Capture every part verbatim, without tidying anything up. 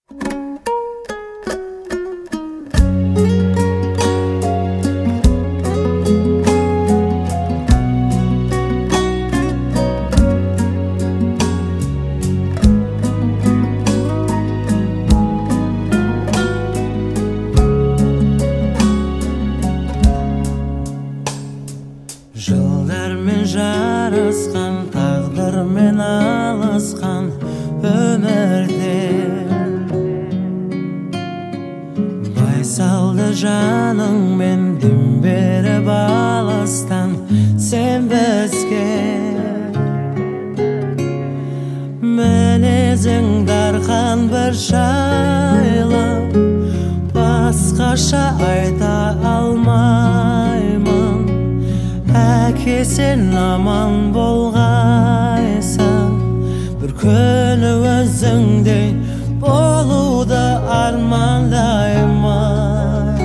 Жылдармен жарысқан, тағдырмен алысқан өмірде байсалды жаныңмен дем беріп алыстан сен бізге мінезің дарқан бір жайлы басқаша айта алмаймын. Әке сен аман болғайсың, бір күні өзіңдей болуды армандаймын.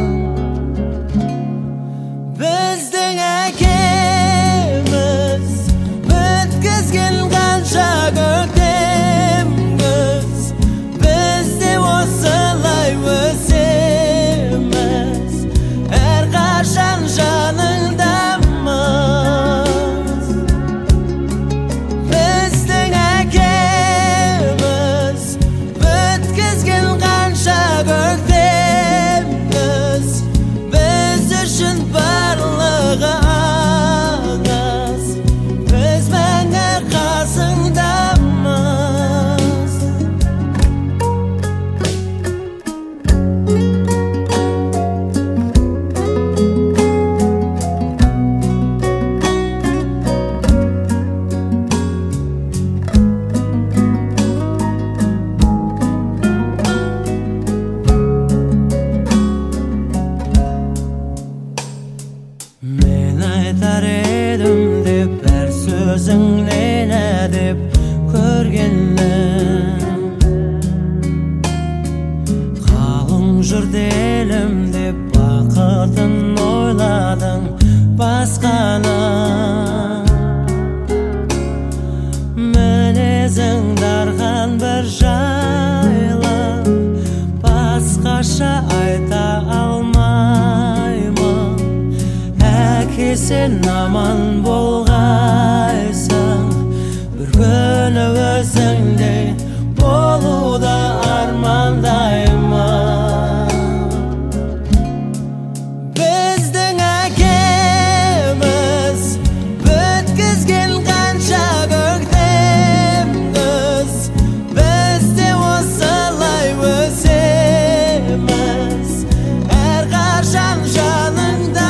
Біздің әкеміз өткізген қанша көктем күз, біз де осылай өсеміз, әрқашан жаныңда. Мен айтар едім деп бәр сөзіңнен әдеп көргенім, қалың жұрт елім деп бақытын ойладың басқаны. Мінезің дарқан бір жайлы басқаша айта алмаймын. Әке сен аман болғайсың, бір күні өзіңдей болуды армандаймын. Біздің әкеміз өткізген қанша көктем күз, біз де осылай өсеміз, әрқашан жаныңда.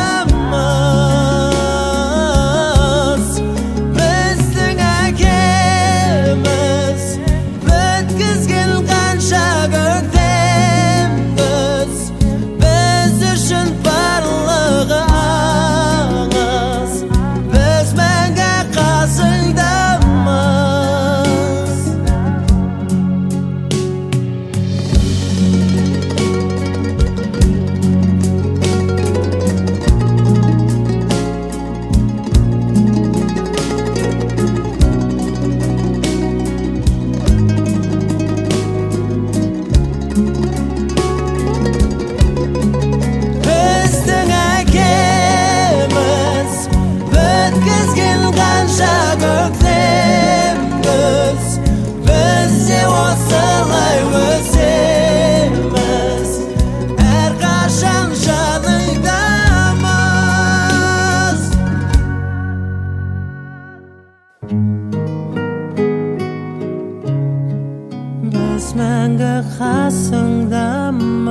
Мәңгі қасыңдамын.